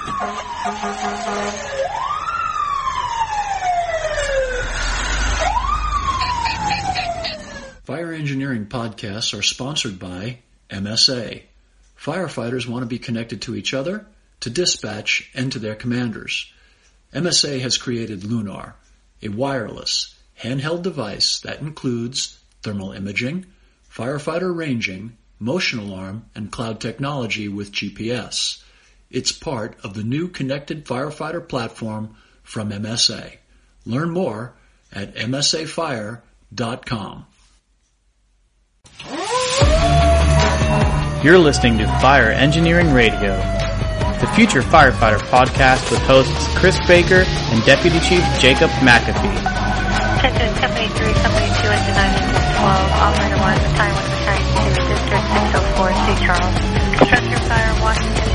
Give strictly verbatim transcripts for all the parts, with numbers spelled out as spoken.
Fire engineering podcasts are sponsored by M S A. Firefighters want to be connected to each other, to dispatch, and to their commanders. M S A has created Lunar, a wireless, handheld device that includes thermal imaging, firefighter ranging, motion alarm, and cloud technology with G P S. It's part of the new Connected Firefighter platform from M S A. Learn more at M S A fire dot com. You're listening to Fire Engineering Radio, the Future Firefighter podcast with hosts Chris Baker and Deputy Chief Jacob McAfee. Attention Company three, Company two, engine nine, engine twelve, operator one, the time was returning to District six oh four, C. Charles. Structure Fire, Washington,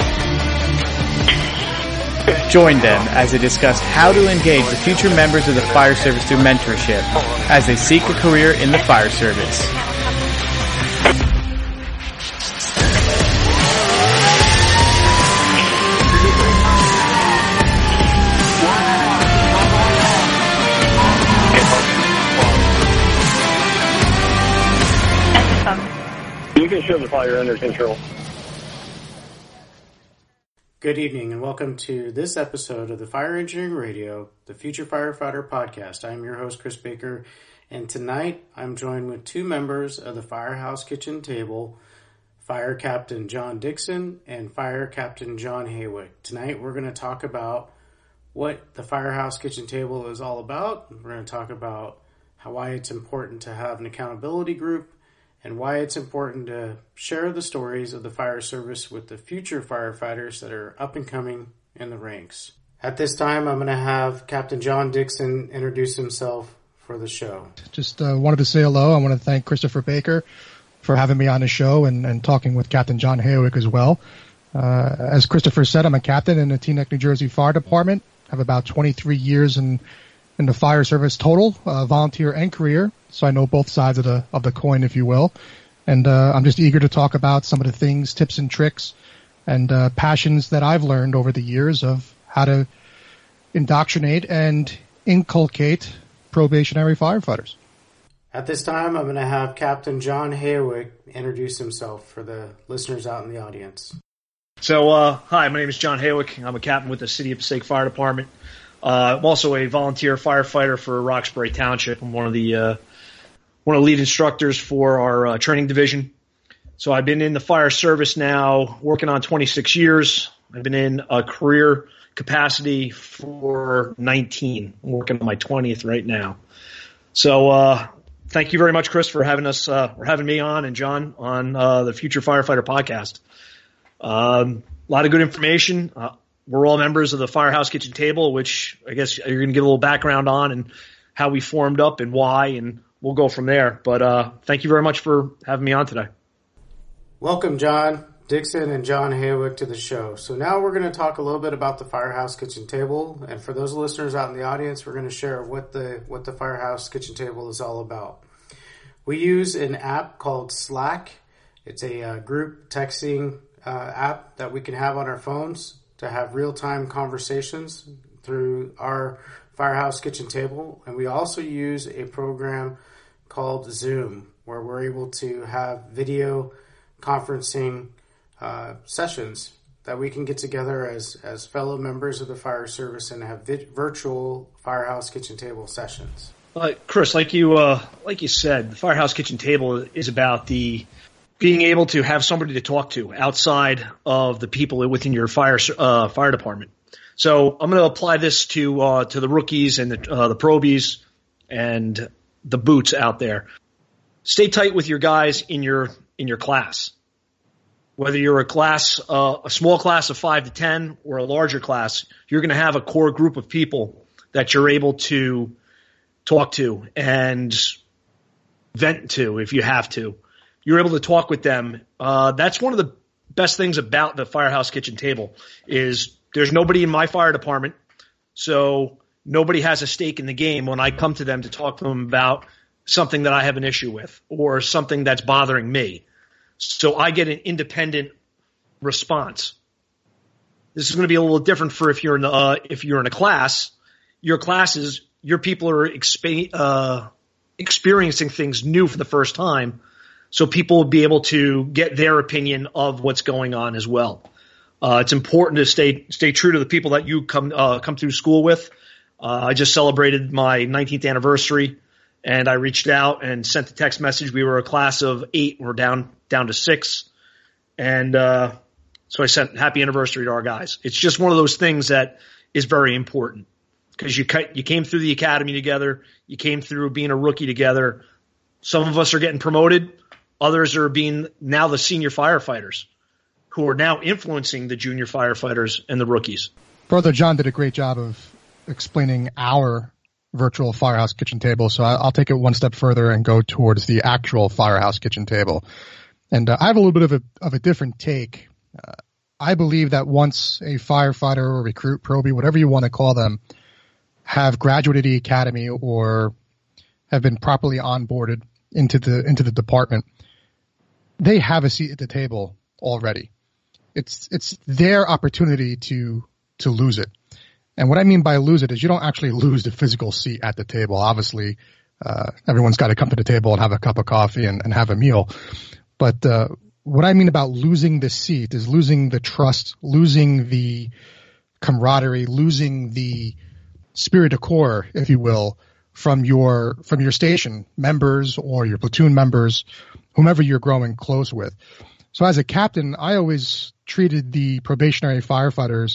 Union. Join them as they discuss how to engage the future members of the fire service through mentorship as they seek a career in the fire service. You can show the fire under control. Good evening and welcome to this episode of the Fire Engineering Radio, the Future Firefighter podcast. I'm your host, Chris Baker, and tonight I'm joined with two members of the Firehouse Kitchen Table, Fire Captain John Dixon and Fire Captain John Haywick. Tonight we're going to talk about what the Firehouse Kitchen Table is all about. We're going to talk about how why it's important to have an accountability group, and why it's important to share the stories of the fire service with the future firefighters that are up and coming in the ranks. At this time, I'm going to have Captain John Dixon introduce himself for the show. Just uh, wanted to say hello. I want to thank Christopher Baker for having me on the show and, and talking with Captain John Haywick as well. Uh, as Christopher said, I'm a captain in the Teaneck, New Jersey Fire Department. I have about twenty-three years in in the fire service total, uh, volunteer and career. So I know both sides of the of the coin, if you will. And uh, I'm just eager to talk about some of the things, tips and tricks, and uh, passions that I've learned over the years of how to indoctrinate and inculcate probationary firefighters. At this time, I'm going to have Captain John Haywick introduce himself for the listeners out in the audience. So, uh, hi, my name is John Haywick. I'm a captain with the City of Passaic Fire Department. Uh, I'm also a volunteer firefighter for Roxbury Township. I'm one of the uh, one of the lead instructors for our uh, training division. So I've been in the fire service now, working on twenty-six years. I've been in a career capacity for nineteen. I'm working on my twentieth right now. So uh, thank you very much, Chris, for having us, uh, for having me on, and John on uh, the Future Firefighter podcast. Um, a lot of good information. Uh, We're all members of the Firehouse Kitchen Table, which I guess you're going to give a little background on and how we formed up and why, and we'll go from there. But uh, thank you very much for having me on today. Welcome, John Dixon and John Haywick, to the show. So now we're going to talk a little bit about the Firehouse Kitchen Table. And for those listeners out in the audience, we're going to share what the what the Firehouse Kitchen Table is all about. We use an app called Slack. It's a uh, group texting uh, app that we can have on our phones to have real-time conversations through our Firehouse Kitchen Table. And we also use a program called Zoom, where we're able to have video conferencing uh, sessions that we can get together as, as fellow members of the fire service and have vi- virtual Firehouse Kitchen Table sessions. Uh, Chris, like you uh, like you said, the Firehouse Kitchen Table is about the being able to have somebody to talk to outside of the people within your fire uh, fire department. So I'm going to apply this to uh, to the rookies and the uh, the probies and the boots out there. Stay tight with your guys in your in your class. Whether you're a class, uh, a small class of five to ten, or a larger class, you're going to have a core group of people that you're able to talk to and vent to if you have to. You're able to talk with them. Uh, that's one of the best things about the Firehouse Kitchen Table is there's nobody in my fire department, so nobody has a stake in the game when I come to them to talk to them about something that I have an issue with or something that's bothering me. So I get an independent response. This is going to be a little different for if you're in the, uh, if you're in a class. Your classes, your people are exp- uh, experiencing things new for the first time, so people will be able to get their opinion of what's going on as well. Uh, it's important to stay stay true to the people that you come uh, come through school with. Uh, I just celebrated my nineteenth anniversary, and I reached out and sent a text message. We were a class of eight. We're down down to six, and uh, so I sent happy anniversary to our guys. It's just one of those things that is very important. Because you you came through the academy together, you came through being a rookie together. Some of us are getting promoted, others are being now the senior firefighters, who are now influencing the junior firefighters and the rookies. Brother John did a great job of explaining our virtual Firehouse Kitchen Table, so I'll take it one step further and go towards the actual Firehouse Kitchen Table. And uh, I have a little bit of a of a different take. Uh, I believe that once a firefighter or recruit, probie, whatever you want to call them, have graduated the academy or have been properly onboarded into the into the department, they have a seat at the table already. It's it's their opportunity to to lose it. And what I mean by lose it is you don't actually lose the physical seat at the table. Obviously, uh, everyone's got to come to the table and have a cup of coffee and, and have a meal. But uh, what I mean about losing the seat is losing the trust, losing the camaraderie, losing the spirit de corps, if you will, from your from your station members or your platoon members, whomever you're growing close with. So as a captain, I always treated the probationary firefighters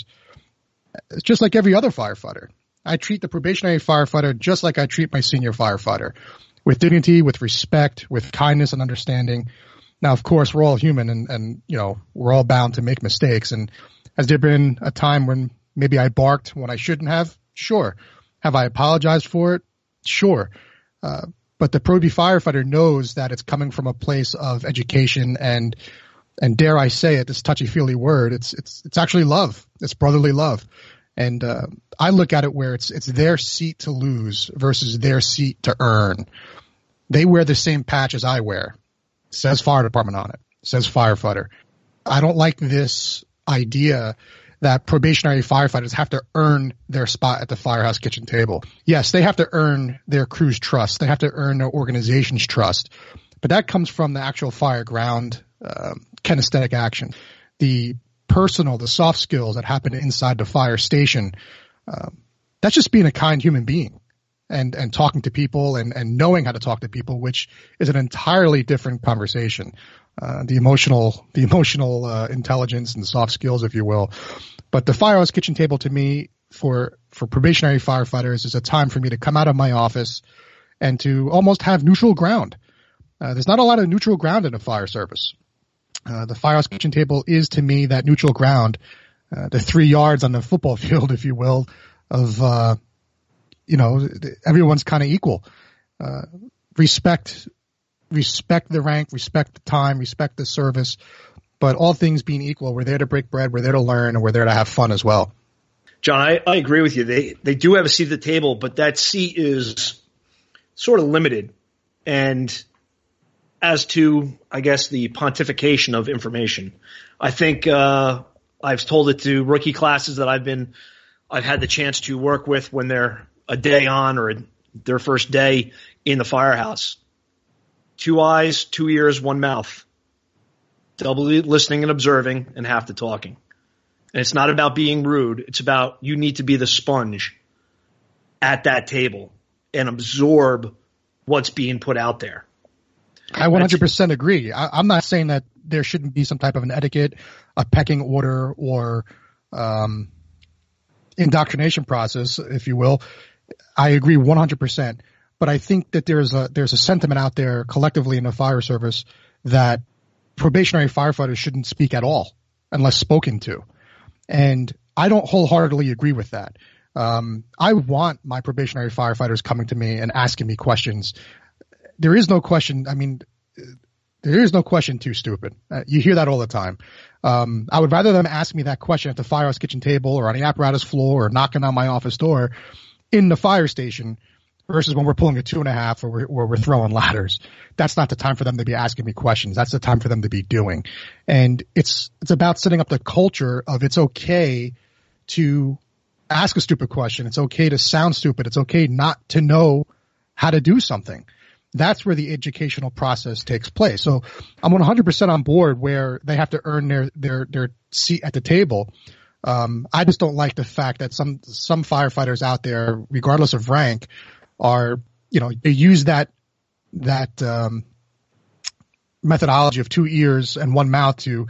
just like every other firefighter. I treat the probationary firefighter just like I treat my senior firefighter, with dignity, with respect, with kindness and understanding. Now, of course, we're all human and, and you know, we're all bound to make mistakes. And has there been a time when maybe I barked when I shouldn't have? Sure. Have I apologized for it? Sure. Uh, but the probie firefighter knows that it's coming from a place of education and, and dare I say it, this touchy-feely word, it's, it's, it's actually love. It's brotherly love. And, uh, I look at it where it's, it's their seat to lose versus their seat to earn. They wear the same patch as I wear. It says fire department on it. It says firefighter. I don't like this idea that probationary firefighters have to earn their spot at the Firehouse Kitchen Table. Yes, they have to earn their crew's trust. They have to earn their organization's trust. But that comes from the actual fire ground uh, kinesthetic action. The personal, the soft skills that happen inside the fire station, uh, that's just being a kind human being and, and talking to people and, and knowing how to talk to people, which is an entirely different conversation. Uh, the emotional, the emotional, uh, intelligence and soft skills, if you will. But the Firehouse Kitchen Table to me for, for probationary firefighters is a time for me to come out of my office and to almost have neutral ground. Uh, there's not a lot of neutral ground in a fire service. Uh, the Firehouse Kitchen Table is to me that neutral ground, uh, the three yards on the football field, if you will, of, uh, you know, everyone's kind of equal. Uh, respect, Respect the rank, respect the time, respect the service, but all things being equal, we're there to break bread, we're there to learn, and we're there to have fun as well. John, I, I agree with you. They they do have a seat at the table, but that seat is sort of limited. And as to, I guess, the pontification of information, I think uh, I've told it to rookie classes that I've been, I've had the chance to work with when they're a day on or their first day in the firehouse. Two eyes, two ears, one mouth. Double listening and observing and half the talking. And it's not about being rude. It's about you need to be the sponge at that table and absorb what's being put out there. I one hundred percent agree. I, I'm not saying that there shouldn't be some type of an etiquette, a pecking order, or um, indoctrination process, if you will. I agree one hundred percent. But I think that there's a there's a sentiment out there collectively in the fire service that probationary firefighters shouldn't speak at all unless spoken to. And I don't wholeheartedly agree with that. Um, I want my probationary firefighters coming to me and asking me questions. There is no question. I mean, there is no question too stupid. Uh, you hear that all the time. Um, I would rather them ask me that question at the Firehouse Kitchen Table or on the apparatus floor or knocking on my office door in the fire station versus when we're pulling a two and a half or we're, or we're throwing ladders. That's not the time for them to be asking me questions. That's the time for them to be doing. And it's, it's about setting up the culture of it's okay to ask a stupid question. It's okay to sound stupid. It's okay not to know how to do something. That's where the educational process takes place. So I'm one hundred percent on board where they have to earn their, their, their seat at the table. Um, I just don't like the fact that some, some firefighters out there, regardless of rank, are, you know, they use that, that, um, methodology of two ears and one mouth to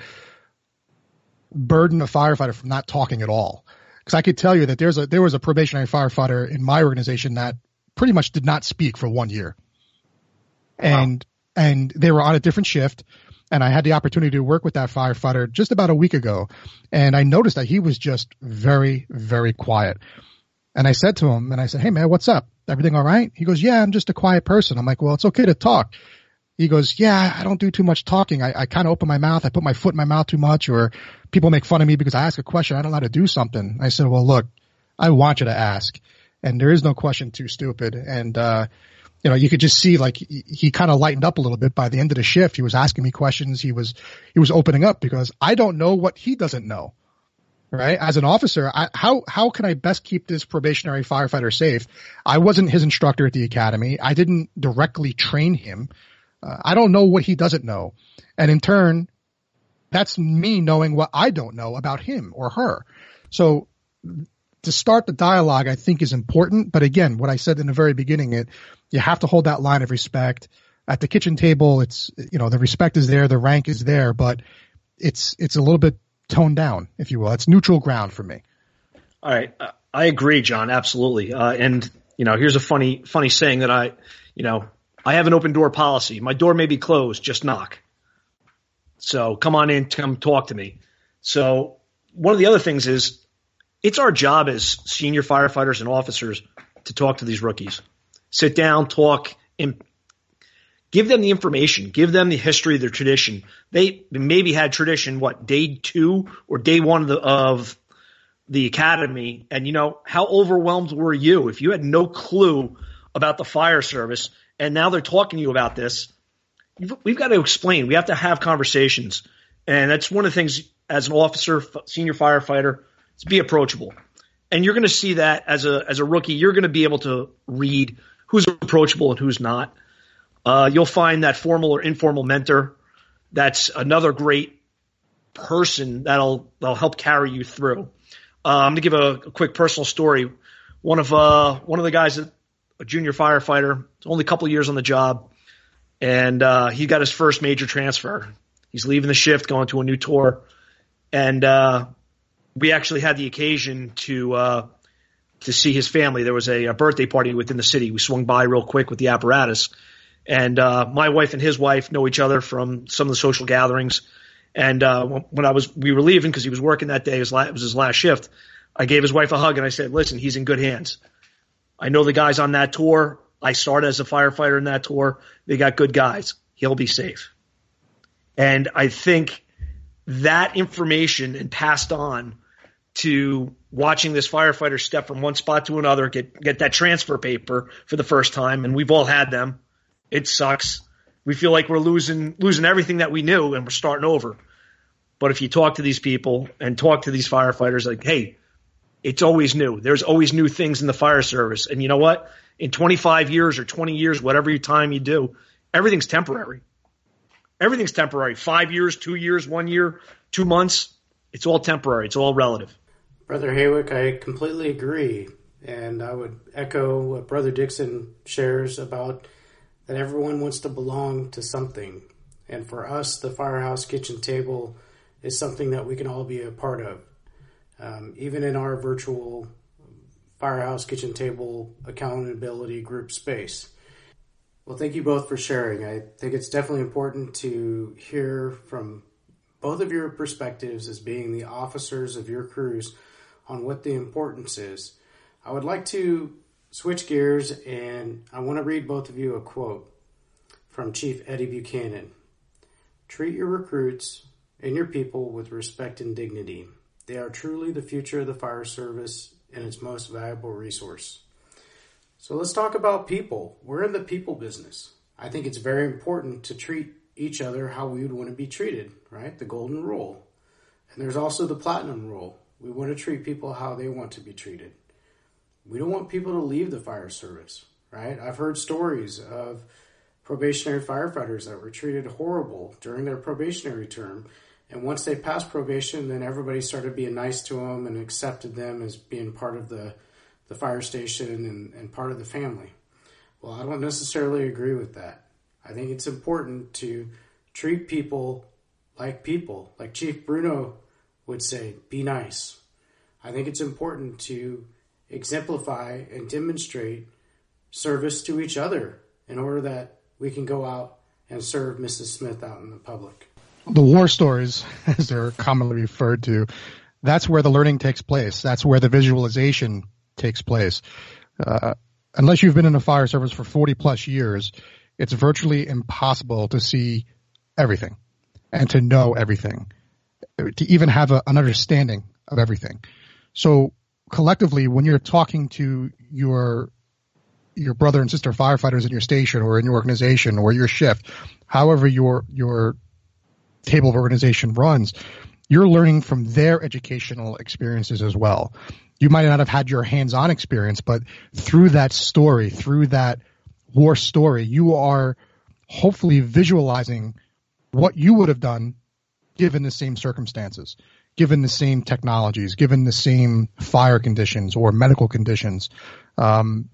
burden a firefighter from not talking at all. Cause I could tell you that there's a, there was a probationary firefighter in my organization that pretty much did not speak for one year. And, wow. and they were on a different shift. And I had the opportunity to work with that firefighter just about a week ago. And I noticed that he was just very, very quiet. And I said to him, and I said, "Hey man, what's up? Everything all right?" He goes, "Yeah, I'm just a quiet person." I'm like, "Well, it's okay to talk." He goes, "Yeah, I don't do too much talking. I, I kind of open my mouth. I put my foot in my mouth too much, or people make fun of me because I ask a question. I don't know how to do something." I said, "Well, look, I want you to ask. And there is no question too stupid." And, uh, you know, you could just see like he, he kind of lightened up a little bit by the end of the shift. He was asking me questions. He was, he was opening up because I don't know what he doesn't know. Right? As an officer, I, how, how can I best keep this probationary firefighter safe? I wasn't his instructor at the academy. I didn't directly train him. Uh, I don't know what he doesn't know. And in turn, that's me knowing what I don't know about him or her. So to start the dialogue, I think is important. But again, what I said in the very beginning, it, you have to hold that line of respect. At the kitchen table, it's, you know, the respect is there, the rank is there, but it's, it's a little bit toned down, if you will. It's neutral ground for me. All right. Uh, I agree, John. Absolutely. Uh, and, you know, here's a funny, funny saying that I, you know, I have an open door policy. My door may be closed, just knock. So come on in, come talk to me. So one of the other things is it's our job as senior firefighters and officers to talk to these rookies. Sit down, talk, and give them the information. Give them the history, their tradition. They maybe had tradition, what, day two or day one of the, of the academy. And, you know, how overwhelmed were you if you had no clue about the fire service and now they're talking to you about this? We've got to explain. We have to have conversations. And that's one of the things as an officer, senior firefighter, is be approachable. And you're going to see that as a as a rookie. You're going to be able to read who's approachable and who's not. Uh, you'll find that formal or informal mentor. That's another great person that'll that'll help carry you through. Uh, I'm going to give a, a quick personal story. One of uh one of the guys, a junior firefighter, only a couple of years on the job, and uh, he got his first major transfer. He's leaving the shift, going to a new tour, and uh, we actually had the occasion to uh, to see his family. There was a, a birthday party within the city. We swung by real quick with the apparatus. And uh, my wife and his wife know each other from some of the social gatherings. And uh, when I was, we were leaving because he was working that day. It was, la- it was his last shift. I gave his wife a hug and I said, "Listen, he's in good hands. I know the guys on that tour. I started as a firefighter in that tour. They got good guys. He'll be safe." And I think that information and passed on to watching this firefighter step from one spot to another, get get that transfer paper for the first time, and we've all had them. It sucks. We feel like we're losing losing everything that we knew and we're starting over. But if you talk to these people and talk to these firefighters, like, hey, it's always new. There's always new things in the fire service. And you know what? In twenty-five years or twenty years, whatever time you do, everything's temporary. Everything's temporary. Five years, two years, one year, two months. It's all temporary. It's all relative. Brother Haywick, I completely agree. And I would echo what Brother Dixon shares about that everyone wants to belong to something. And for us, the Firehouse Kitchen Table is something that we can all be a part of. Um, even in our virtual Firehouse Kitchen Table accountability group space. Well, thank you both for sharing. I think it's definitely important to hear from both of your perspectives as being the officers of your crews on what the importance is. I would like to switch gears, and I want to read both of you a quote from Chief Eddie Buchanan. "Treat your recruits and your people with respect and dignity. They are truly the future of the fire service and its most valuable resource." So let's talk about people. We're in the people business. I think it's very important to treat each other how we would want to be treated, right? The golden rule. And there's also the platinum rule. We want to treat people how they want to be treated. We don't want people to leave the fire service, right? I've heard stories of probationary firefighters that were treated horrible during their probationary term. And once they passed probation, then everybody started being nice to them and accepted them as being part of the, the fire station and, and part of the family. Well, I don't necessarily agree with that. I think it's important to treat people like people. Like Chief Bruno would say, be nice. I think it's important to exemplify and demonstrate service to each other in order that we can go out and serve Missus Smith out in the public. The war stories, as they're commonly referred to, that's where the learning takes place. That's where the visualization takes place. Uh, unless you've been in the fire service for forty plus years, it's virtually impossible to see everything and to know everything, to even have a, an understanding of everything. So collectively, when you're talking to your your brother and sister firefighters in your station or in your organization or your shift, however your your table of organization runs, you're learning from their educational experiences as well. You might not have had your hands-on experience, but through that story, through that war story, you are hopefully visualizing what you would have done given the same circumstances, given the same technologies, given the same fire conditions or medical conditions. Um,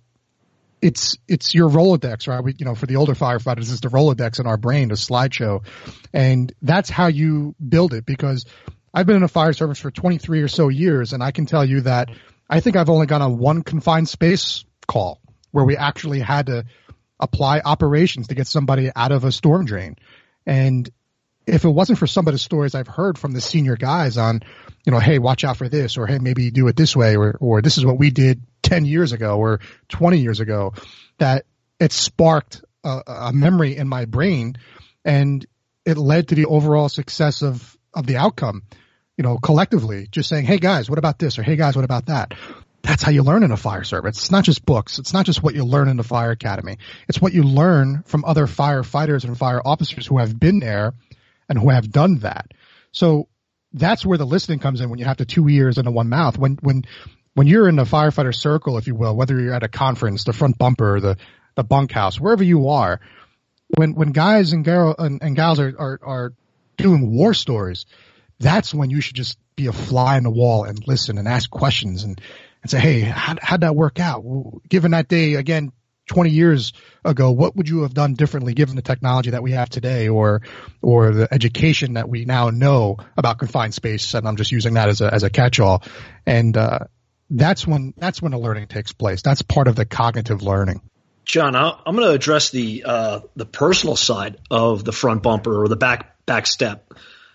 It's it's your Rolodex, right? We, you know, for the older firefighters, it's the Rolodex in our brain, the slideshow, and that's how you build it. Because I've been in a fire service for twenty-three or so years, and I can tell you that I think I've only gone on one confined space call where we actually had to apply operations to get somebody out of a storm drain. And if it wasn't for some of the stories I've heard from the senior guys on, you know, hey, watch out for this, or hey, maybe do it this way, or or this is what we did ten years ago or twenty years ago, that it sparked a, a memory in my brain, and it led to the overall success of, of the outcome, you know, collectively, just saying, hey guys, what about this? Or hey guys, what about that? That's how you learn in a fire service. It's not just books. It's not just what you learn in the fire academy. It's what you learn from other firefighters and fire officers who have been there and who have done that. So that's where the listening comes in when you have the two ears and the one mouth. When, when, When you're in the firefighter circle, if you will, whether you're at a conference, the front bumper, the, the bunkhouse, wherever you are, when, when guys and, girl, and, and gals are, are, are doing war stories, that's when you should just be a fly on the wall and listen and ask questions and, and say, hey, how, how'd that work out? Well, given that day, again, twenty years ago, what would you have done differently given the technology that we have today, or, or the education that we now know about confined space? And I'm just using that as a, as a catch-all. And, uh, That's when that's when the learning takes place. That's part of the cognitive learning. John, I'm going to address the uh, the personal side of the front bumper or the back back step.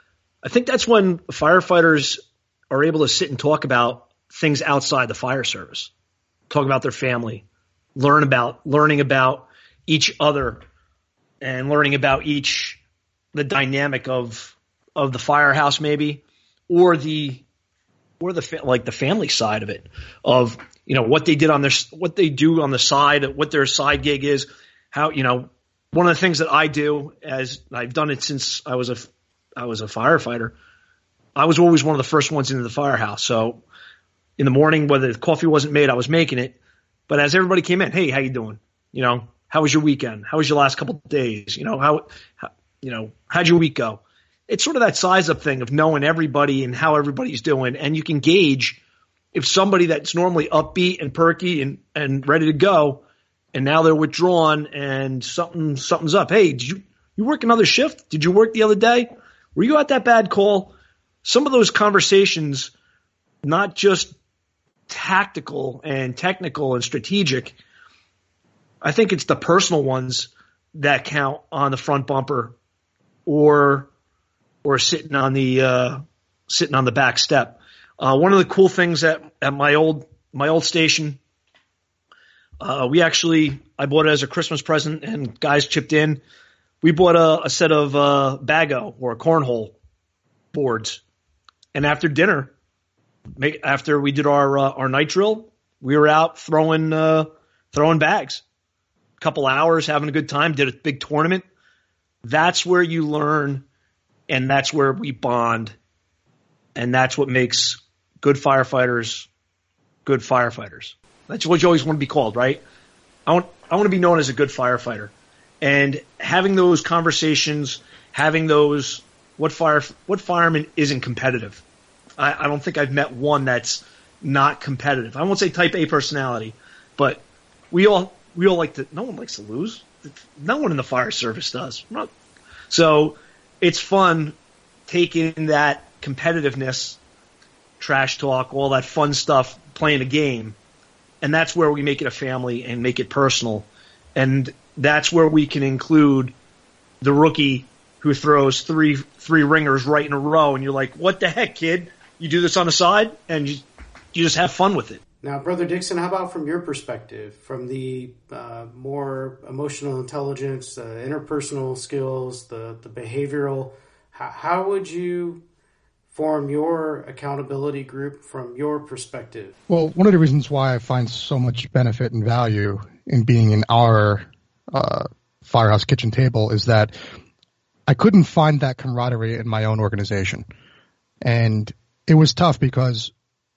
I think that's when firefighters are able to sit and talk about things outside the fire service, talk about their family, learn about learning about each other, and learning about each the dynamic of of the firehouse, maybe, or the or the fa- like the family side of it, of, you know, what they did on their, what they do on the side, what their side gig is, how, you know, one of the things that I do, as I've done it since I was a, I was a firefighter, I was always one of the first ones into the firehouse. So in the morning, whether the coffee wasn't made, I was making it. But as everybody came in, hey, how you doing? You know, how was your weekend? How was your last couple of days? You know, how, how you know, how'd your week go? It's sort of that size up thing of knowing everybody and how everybody's doing. And you can gauge if somebody that's normally upbeat and perky and, and ready to go, and now they're withdrawn and something, something's up. Hey, did you, you work another shift? Did you work the other day? Were you at that bad call? Some of those conversations, not just tactical and technical and strategic, I think it's the personal ones that count on the front bumper, or or sitting on the uh, sitting on the back step. Uh, one of the cool things at, at my old my old station, uh, we actually I bought it as a Christmas present, and guys chipped in. We bought a, a set of uh, Bago or cornhole boards, and after dinner, after we did our uh, our night drill, we were out throwing uh, throwing bags, a couple hours, having a good time, did a big tournament. That's where you learn, and that's where we bond, and that's what makes good firefighters good firefighters. That's what you always want to be called, right? I want I want to be known as a good firefighter. And having those conversations, having those what fire what fireman isn't competitive. I, I don't think I've met one that's not competitive. I won't say type A personality, but we all we all like to. No one likes to lose. No one in the fire service does. Not, so it's fun taking that competitiveness, trash talk, all that fun stuff, playing a game, and that's where we make it a family and make it personal, and that's where we can include the rookie who throws three three ringers right in a row, and you're like, "What the heck, kid? You do this on the side, and you, you just have fun with it." Now, Brother Dixon, how about from your perspective, from the uh, more emotional intelligence, uh, interpersonal skills, the, the behavioral, how, how would you form your accountability group from your perspective? Well, one of the reasons why I find so much benefit and value in being in our uh, Firehouse Kitchen Table is that I couldn't find that camaraderie in my own organization. And it was tough because,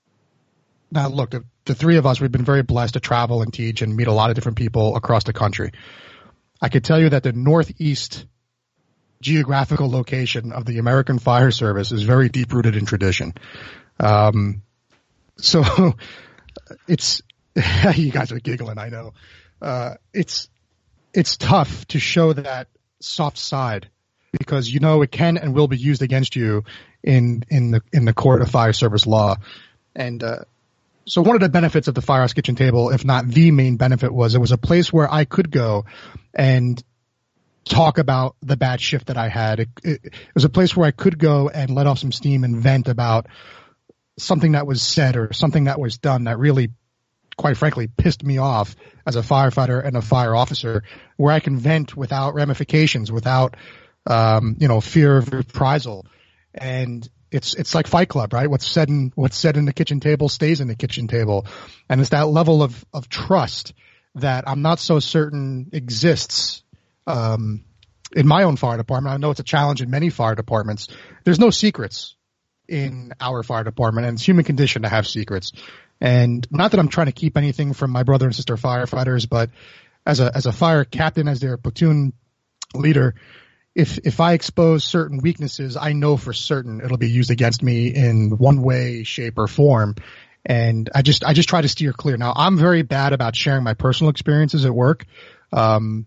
now look, the, the three of us, we've been very blessed to travel and teach and meet a lot of different people across the country. I could tell you that the Northeast geographical location of the American Fire Service is very deep-rooted in tradition. Um, so it's, you guys are giggling, I know. Uh, it's, it's tough to show that soft side because you know it can and will be used against you in, in the, in the court of fire service law. And, uh, so one of the benefits of the Firehouse Kitchen Table, if not the main benefit, was it was a place where I could go and talk about the bad shift that I had. It, it, it was a place where I could go and let off some steam and vent about something that was said or something that was done that really, quite frankly, pissed me off as a firefighter and a fire officer, where I can vent without ramifications, without, um, you know, fear of reprisal. And it's, it's like Fight Club, right? What's said in, what's said in the kitchen table stays in the kitchen table. And it's that level of, of trust that I'm not so certain exists Um, in my own fire department. I know it's a challenge in many fire departments. There's no secrets in our fire department, and it's human condition to have secrets. And not that I'm trying to keep anything from my brother and sister firefighters, but as a, as a fire captain, as their platoon leader, if, if I expose certain weaknesses, I know for certain it'll be used against me in one way, shape, or form. And I just, I just try to steer clear. Now, I'm very bad about sharing my personal experiences at work. Um,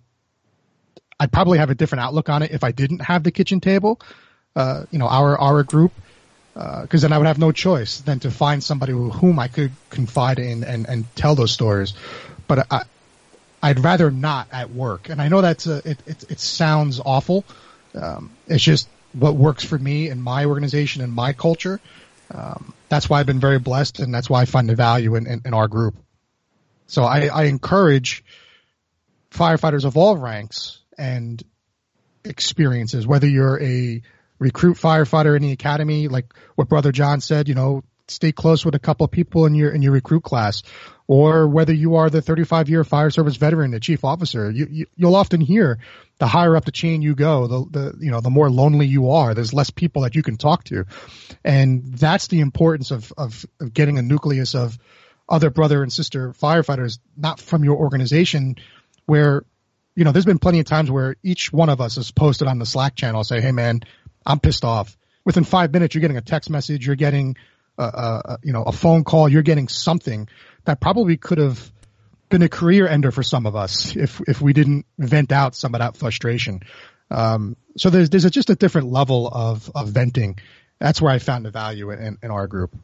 I'd probably have a different outlook on it if I didn't have the kitchen table, uh, you know, our, our group, uh, cause then I would have no choice than to find somebody who, whom I could confide in and, and tell those stories. But I, I'd rather not at work. And I know that's a, it, it, it sounds awful. Um, it's just what works for me and my organization and my culture. Um, that's why I've been very blessed, and that's why I find the value in, in, in our group. So I, I encourage firefighters of all ranks and experiences, whether you're a recruit firefighter in the academy, like what Brother John said, you know, stay close with a couple of people in your, in your recruit class, or whether you are the thirty-five year fire service veteran, the chief officer, you, you, you'll often hear the higher up the chain you go, the, the, you know, the more lonely you are, there's less people that you can talk to. And that's the importance of, of, of getting a nucleus of other brother and sister firefighters, not from your organization, where, you know, there's been plenty of times where each one of us has posted on the Slack channel, say, hey man, I'm pissed off. Within five minutes, you're getting a text message, you're getting a, a, you know, a phone call, you're getting something that probably could have been a career ender for some of us if, if we didn't vent out some of that frustration. Um, so there's, there's a, just a different level of, of venting. That's where I found the value in, in our group.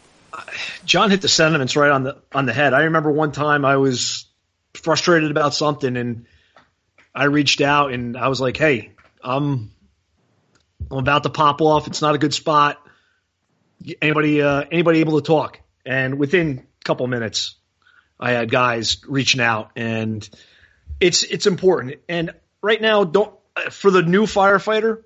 John hit the sentiments right on the, on the head. I remember one time I was frustrated about something, and I reached out and I was like, hey, I'm, I'm about to pop off. It's not a good spot. Anybody, uh, anybody able to talk? And within a couple minutes, I had guys reaching out, and it's, it's important. And right now, don't, for the new firefighter,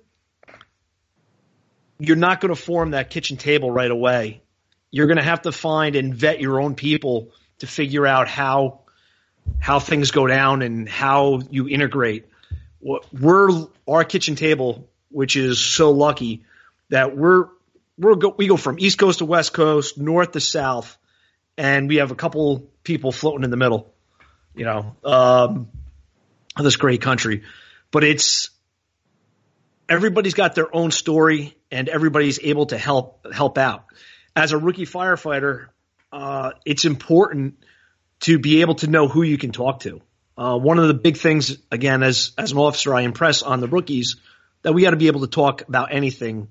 you're not going to form that kitchen table right away. You're going to have to find and vet your own people to figure out how how things go down and how you integrate. We're our kitchen table, which is so lucky that we're we're go, we go from East Coast to West Coast, North to South, and we have a couple people floating in the middle. You know, um, of this great country, but it's everybody's got their own story, and everybody's able to help help out. As a rookie firefighter, uh, it's important to be able to know who you can talk to. Uh, one of the big things, again, as as an officer, I impress on the rookies that we got to be able to talk about anything,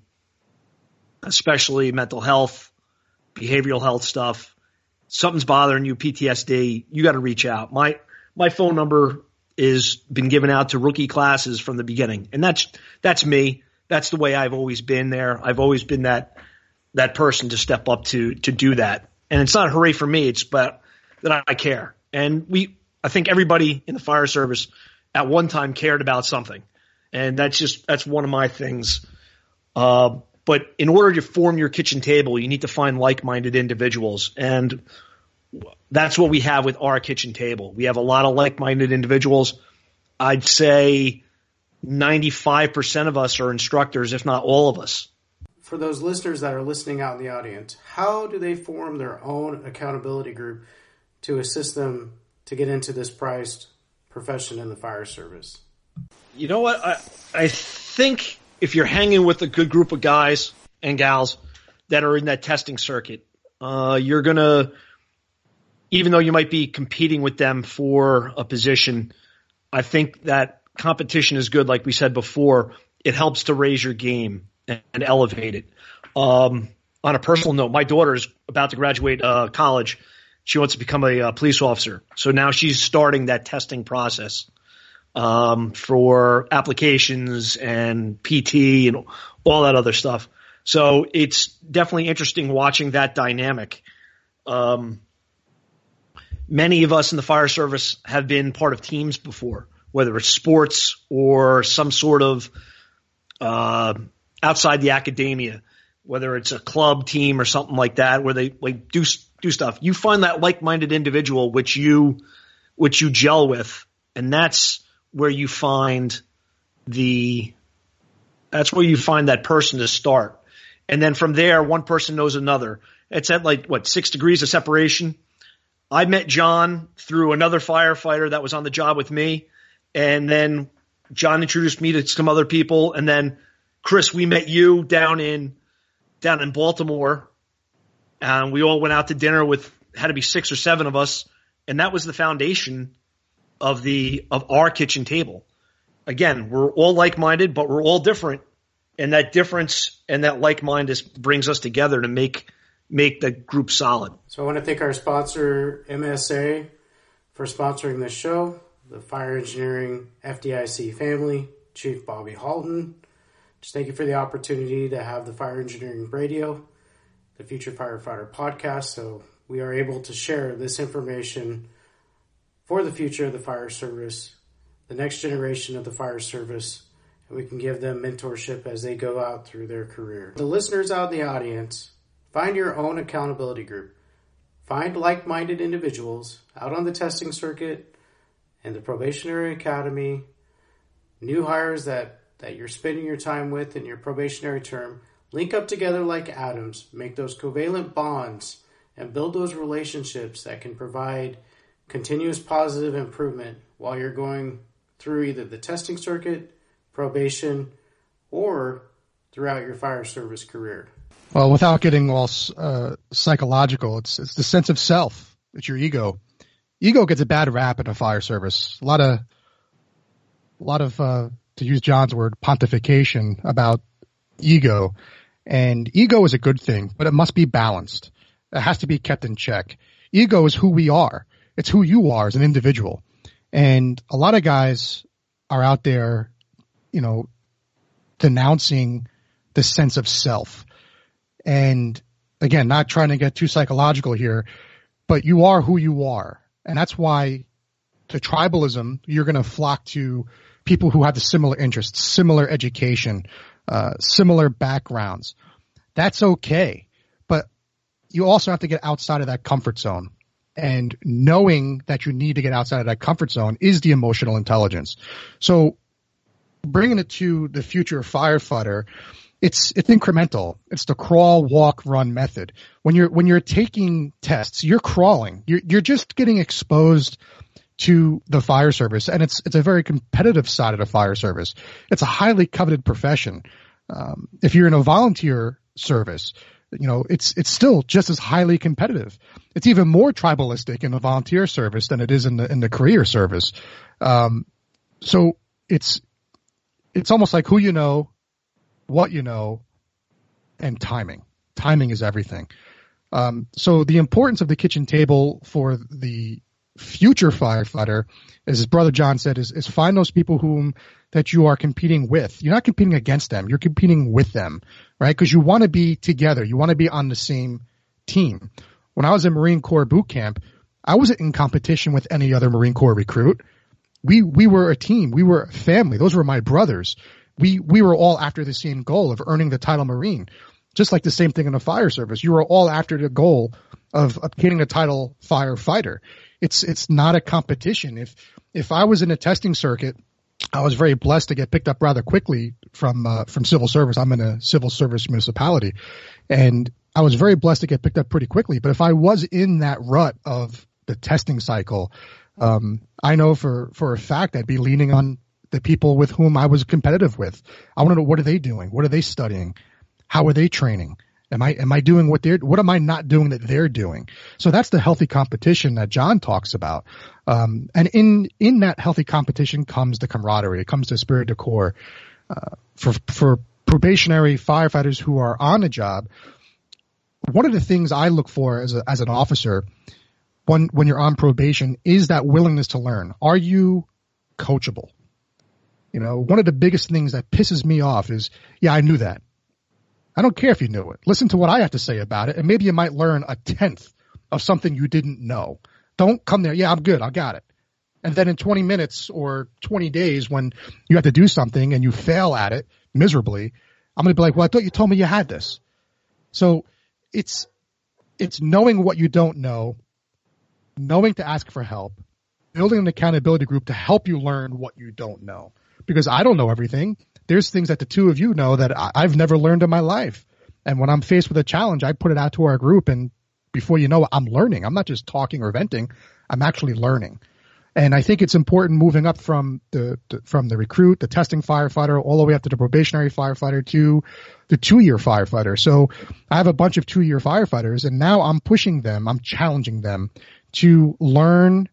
especially mental health, behavioral health stuff. Something's bothering you, P T S D, you got to reach out. My my phone number is been given out to rookie classes from the beginning, and that's that's me. That's the way I've always been there. I've always been that that person to step up to to do that. And it's not hooray for me. It's but that I care. And we, I think everybody in the fire service at one time cared about something, and that's just that's one of my things. Uh, but in order to form your kitchen table, you need to find like-minded individuals, and that's what we have with our kitchen table. We have a lot of like-minded individuals. I'd say ninety-five percent of us are instructors, if not all of us. For those listeners that are listening out in the audience, how do they form their own accountability group to assist them to get into this prized profession in the fire service? You know what? I, I think if you're hanging with a good group of guys and gals that are in that testing circuit, uh, you're going to, even though you might be competing with them for a position, I think that competition is good. Like we said before, it helps to raise your game and, and elevate it. Um, on a personal note, my daughter is about to graduate uh, college. She wants to become a uh, police officer. So now she's starting that testing process um, for applications and P T and all that other stuff. So it's definitely interesting watching that dynamic. Um, many of us in the fire service have been part of teams before, whether it's sports or some sort of uh, outside the academia, whether it's a club team or something like that, where they like do do stuff. You find that like-minded individual which you which you gel with, and that's where you find the that's where you find that person to start. And then from there, one person knows another. It's at like what six degrees of separation. I met John through another firefighter that was on the job with me, and then John introduced me to some other people, and then Chris, we met you down in down in Baltimore, and we all went out to dinner with had to be six or seven of us, and that was the foundation of the of our kitchen table. Again, we're all like-minded, but we're all different, and that difference and that like-mind is, brings us together to make make the group solid. So I want to thank our sponsor, M S A, for sponsoring this show, the Fire Engineering F D I C family, Chief Bobby Halton. Just thank you for the opportunity to have the Fire Engineering Radio, the Future Firefighter podcast, so we are able to share this information for the future of the fire service, the next generation of the fire service, and we can give them mentorship as they go out through their career. The listeners out in the audience, find your own accountability group. Find like-minded individuals out on the testing circuit and the probationary academy, new hires that that you're spending your time with in your probationary term. Link up together like atoms, make those covalent bonds, and build those relationships that can provide continuous positive improvement while you're going through either the testing circuit, probation, or throughout your fire service career. Well, without getting all uh, psychological, it's it's the sense of self. It's your ego. Ego gets a bad rap in the fire service. A lot of, a lot of, uh, to use John's word, pontification about ego. And ego is a good thing, but it must be balanced. It has to be kept in check. Ego is who we are. It's who you are as an individual. And a lot of guys are out there, you know, denouncing the sense of self. And again, not trying to get too psychological here, but you are who you are. And that's why to tribalism, you're going to flock to people who have the similar interests, similar education, uh, similar backgrounds. That's okay. But you also have to get outside of that comfort zone. and knowing that you need to get outside of that comfort zone is the emotional intelligence. So bringing it to the future firefighter, it's it's incremental. It's the crawl, walk, run method. When you're when you're taking tests, you're crawling. You're you're just getting exposed to the fire service, and it's it's a very competitive side of the fire service. It's a highly coveted profession. Um, if you're in a volunteer service, you know, it's it's still just as highly competitive. It's even more tribalistic in the volunteer service than it is in the in the career service. Um, so it's it's almost like who you know, what you know, and timing. Timing is everything. Um, so the importance of the kitchen table for the future firefighter, as his brother John said, is, is find those people whom that you are competing with. You're not competing against them. You're competing with them, right? Because you want to be together. You want to be on the same team. When I was in Marine Corps boot camp, I wasn't in competition with any other Marine Corps recruit. We we were a team. We were a family. Those were my brothers. We we were all after the same goal of earning the title Marine. Just like the same thing in the fire service. You were all after the goal of obtaining a title firefighter. It's it's not a competition. If if I was in a testing circuit, I was very blessed to get picked up rather quickly from uh, from civil service. I'm in a civil service municipality, and I was very blessed to get picked up pretty quickly. But if I was in that rut of the testing cycle, um, I know for for a fact I'd be leaning on the people with whom I was competitive with. I want to know, what are they doing? What are they studying? How are they training? Am I am I doing what they're what am I not doing that they're doing? So that's the healthy competition that John talks about. Um, and in in that healthy competition comes the camaraderie. It comes the spirit de corps. Uh, for for probationary firefighters who are on the job, one of the things I look for as a, as an officer when when you're on probation is that willingness to learn. Are you coachable? You know, one of the biggest things that pisses me off is, yeah, I knew that. I don't care if you knew it. Listen to what I have to say about it, and maybe you might learn a tenth of something you didn't know. Don't come there, yeah, I'm good, I got it. And then in twenty minutes or twenty days when you have to do something and you fail at it miserably, I'm going to be like, well, I thought you told me you had this. So it's it's knowing what you don't know, knowing to ask for help, building an accountability group to help you learn what you don't know. Because I don't know everything. There's things that the two of you know that I, I've never learned in my life. And when I'm faced with a challenge, I put it out to our group, and before you know it, I'm learning. I'm not just talking or venting. I'm actually learning. And I think it's important moving up from the, the from the recruit, the testing firefighter, all the way up to the probationary firefighter to the two-year firefighter. So I have a bunch of two-year firefighters, and now I'm pushing them, I'm challenging them to learn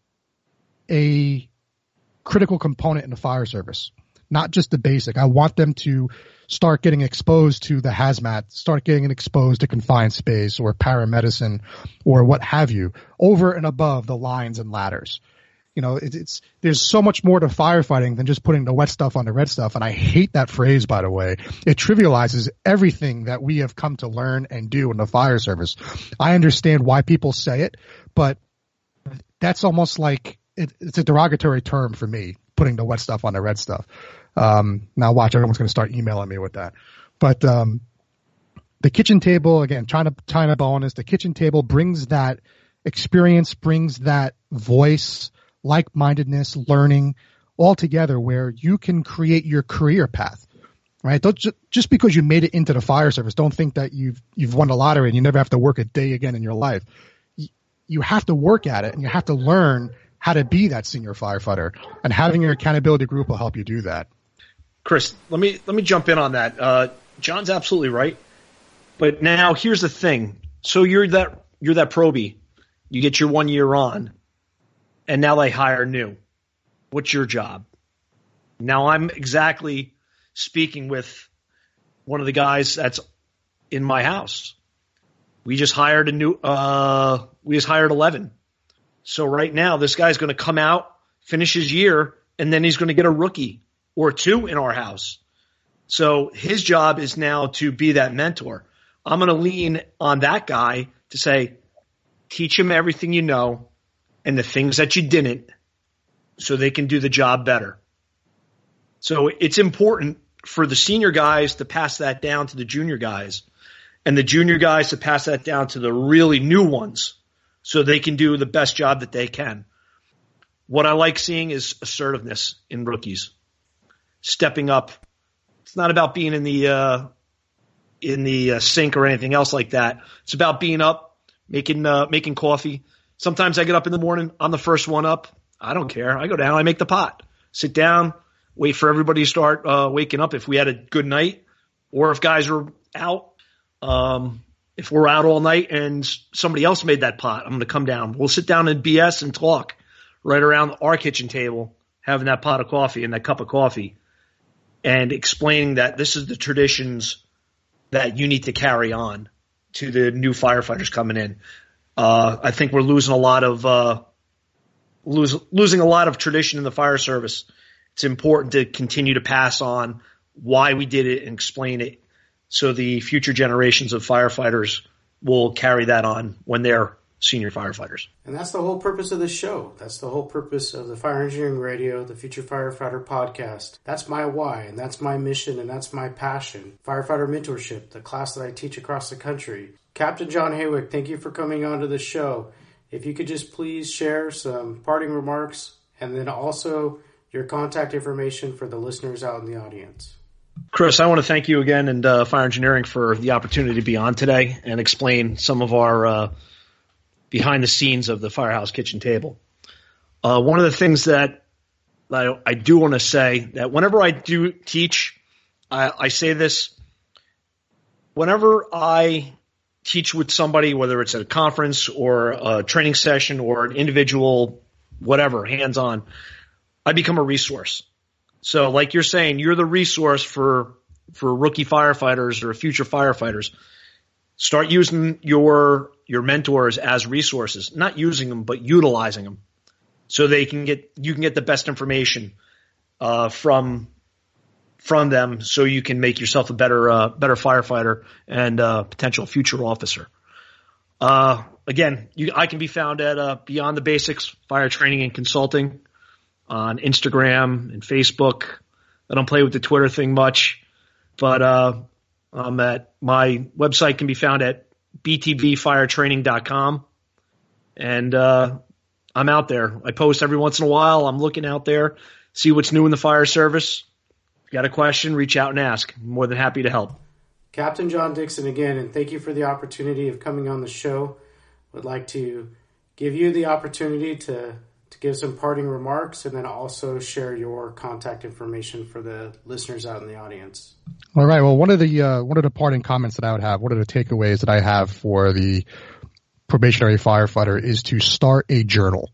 a critical component in the fire service. Not just the basic. I want them to start getting exposed to the hazmat, start getting exposed to confined space or paramedicine or what have you, over and above the lines and ladders. You know, it, it's there's so much more to firefighting than just putting the wet stuff on the red stuff. And I hate that phrase, by the way. It trivializes everything that we have come to learn and do in the fire service. I understand why people say it, but that's almost like it, it's a derogatory term for me, putting the wet stuff on the red stuff. Um, now watch, everyone's going to start emailing me with that. But, um, the kitchen table, again, China, China bonus, the kitchen table brings that experience, brings that voice, like-mindedness, learning all together where you can create your career path, right? Don't just, just because you made it into the fire service, don't think that you've, you've won the lottery and you never have to work a day again in your life. You, you have to work at it and you have to learn how to be that senior firefighter, and having your accountability group will help you do that. Chris, let me let me jump in on that. Uh, John's absolutely right. But now here's the thing. So you're that you're that probie. You get your one year on, and now they hire new. What's your job? Now I'm exactly speaking with one of the guys that's in my house. We just hired a new uh, we just hired eleven. So right now this guy's going to come out, finish his year, and then he's going to get a rookie or two in our house. So his job is now to be that mentor. I'm going to lean on that guy to say, teach him everything you know and the things that you didn't so they can do the job better. So it's important for the senior guys to pass that down to the junior guys and the junior guys to pass that down to the really new ones so they can do the best job that they can. What I like seeing is assertiveness in rookies, stepping up. It's not about being in the uh, in the uh, sink or anything else like that. It's about being up, making uh, making coffee. Sometimes I get up in the morning, I'm the first one up. I don't care. I go down, I make the pot, sit down, wait for everybody to start uh, waking up if we had a good night, or if guys are out. Um, if we're out all night and somebody else made that pot, I'm going to come down. We'll sit down and B S and talk right around our kitchen table, having that pot of coffee and that cup of coffee, and explaining that this is the traditions that you need to carry on to the new firefighters coming in. Uh, I think we're losing a lot of uh, lose, losing a lot of tradition in the fire service. It's important to continue to pass on why we did it and explain it, so the future generations of firefighters will carry that on when they're senior firefighters. And that's the whole purpose of this show. That's the whole purpose of the Fire Engineering Radio, the Future Firefighter Podcast. That's my why, and that's my mission, and that's my passion. Firefighter mentorship, the class that I teach across the country. Captain John Haywick, thank you for coming on to the show. If you could just please share some parting remarks, and then also your contact information for the listeners out in the audience. Chris, I want to thank you again and uh, Fire Engineering for the opportunity to be on today and explain some of our uh, behind the scenes of the Firehouse Kitchen Table. Uh, one of the things that I, I do want to say, that whenever I do teach, I, I say this, whenever I teach with somebody, whether it's at a conference or a training session or an individual, whatever, hands-on, I become a resource. So like you're saying, you're the resource for for rookie firefighters or future firefighters. Start using your your mentors as resources, not using them, but utilizing them, so they can get you can get the best information uh, from from them, so you can make yourself a better uh, better firefighter and uh, potential future officer. Uh, again, you, I can be found at uh, Beyond the Basics Fire Training and Consulting on Instagram and Facebook. I don't play with the Twitter thing much, but uh, I'm at my website can be found at b t b fire training dot com, and uh, I'm out there. I post every once in a while. I'm looking out there, see what's new in the fire service. If you got a question, reach out and ask. I'm more than happy to help. Captain John Dixon again, and thank you for the opportunity of coming on the show. Would like to give you the opportunity to to give some parting remarks, and then also share your contact information for the listeners out in the audience. All right. Well, one of the uh, one of the parting comments that I would have, one of the takeaways that I have for the probationary firefighter is to start a journal.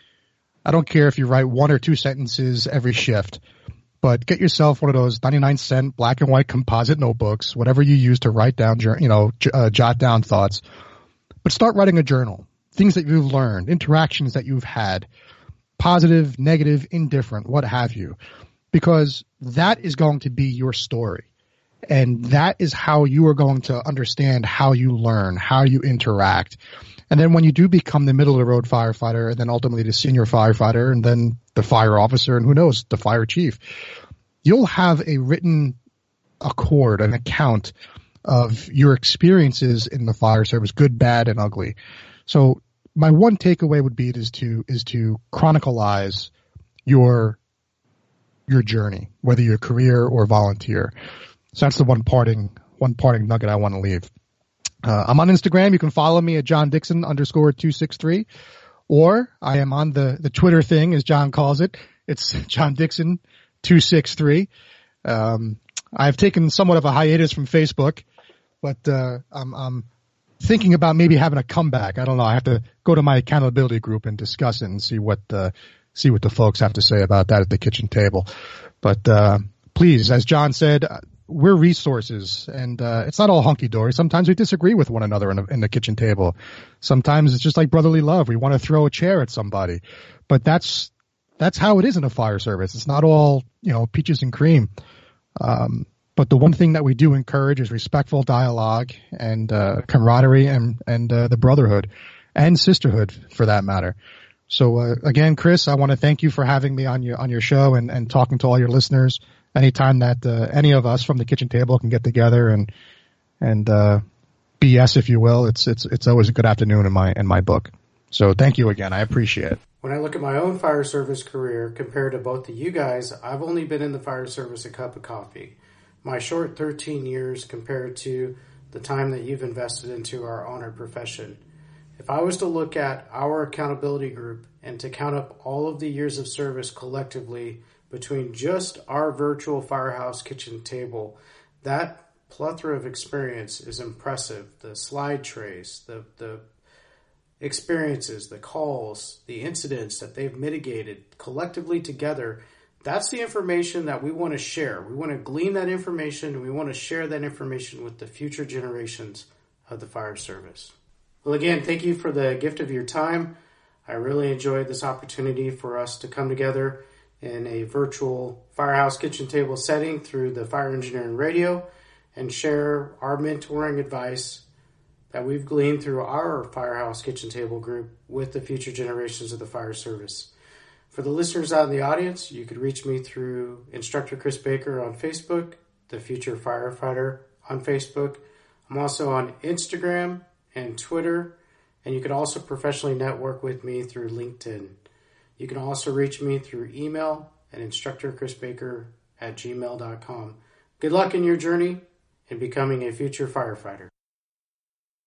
I don't care if you write one or two sentences every shift, but get yourself one of those ninety-nine cent black and white composite notebooks, whatever you use to write down, you know, j- uh, jot down thoughts. But start writing a journal. Things that you've learned, interactions that you've had, positive, negative, indifferent, what have you, because that is going to be your story. And that is how you are going to understand how you learn, how you interact. And then when you do become the middle of the road firefighter, and then ultimately the senior firefighter, and then the fire officer, and who knows, the fire chief, you'll have a written accord, an account of your experiences in the fire service, good, bad, and ugly. So my one takeaway would be is to is to chronicleize your your journey, whether you're career or volunteer. So that's the one parting one parting nugget I want to leave. Uh, I'm on Instagram. You can follow me at John Dixon underscore two six three, or I am on the the Twitter thing, as John calls it. It's John Dixon two six three. Um, I've taken somewhat of a hiatus from Facebook, but uh, I'm, I'm thinking about maybe having a comeback. I don't know. I have to go to my accountability group and discuss it and see what uh, see what the folks have to say about that at the kitchen table. But uh, please, as John said, we're resources, and uh, it's not all hunky-dory. Sometimes we disagree with one another in, a, in the kitchen table. Sometimes it's just like brotherly love. We want to throw a chair at somebody. But that's that's how it is in a fire service. It's not all, you know, peaches and cream. Um, but the one thing that we do encourage is respectful dialogue and uh, camaraderie and, and uh, the brotherhood and sisterhood, for that matter. So, uh, again, Chris, I want to thank you for having me on your on your show and, and talking to all your listeners. Anytime that uh, any of us from the kitchen table can get together and and uh, B S, if you will, it's it's it's always a good afternoon in my in my book. So thank you again. I appreciate it. When I look at my own fire service career compared to both of you guys, I've only been in the fire service a cup of coffee. My short thirteen years compared to the time that you've invested into our honored profession. If I was to look at our accountability group and to count up all of the years of service collectively between just our virtual firehouse kitchen table, that plethora of experience is impressive. The slide trays, the, the experiences, the calls, the incidents that they've mitigated collectively together, that's the information that we want to share. We want to glean that information, and we want to share that information with the future generations of the fire service. Well, again, thank you for the gift of your time. I really enjoyed this opportunity for us to come together in a virtual firehouse kitchen table setting through the Fire Engineering Radio and share our mentoring advice that we've gleaned through our firehouse kitchen table group with the future generations of the fire service. For the listeners out in the audience, you could reach me through Instructor Chris Baker on Facebook, The Future Firefighter on Facebook. I'm also on Instagram and Twitter, and you can also professionally network with me through LinkedIn. You can also reach me through email at instructor chris baker at gmail dot com. Good luck in your journey in becoming a future firefighter.